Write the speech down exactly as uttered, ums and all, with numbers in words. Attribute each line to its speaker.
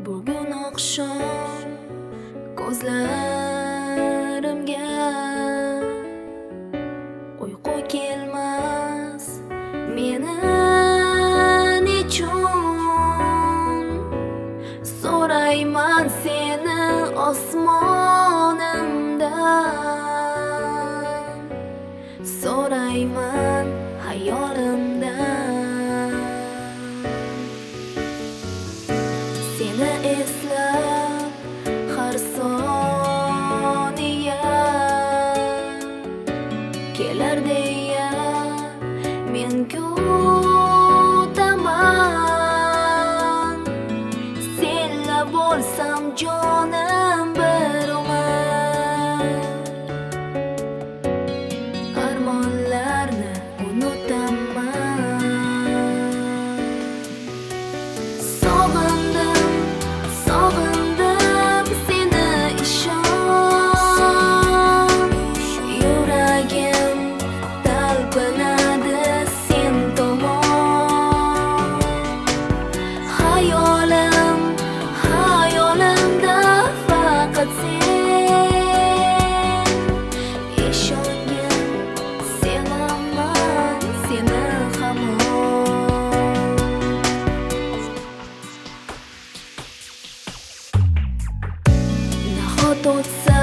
Speaker 1: Bugun oqshom ko'zlarimga uyqu kelmas meni nechun so'rayman seni osmonimdan, so'rayman hayolimdan. Seni eslab har soniya kelar deya men kutaman. Senla bo'lsam jonim bir umr, armonlarni unutaman. Sog'indim, sog'indim seni ishon, yuragim talpinadi sen tomon. Hayolim, hayolimda faqat sen, ishongim sevaman seni hamon. Nahot o'tsa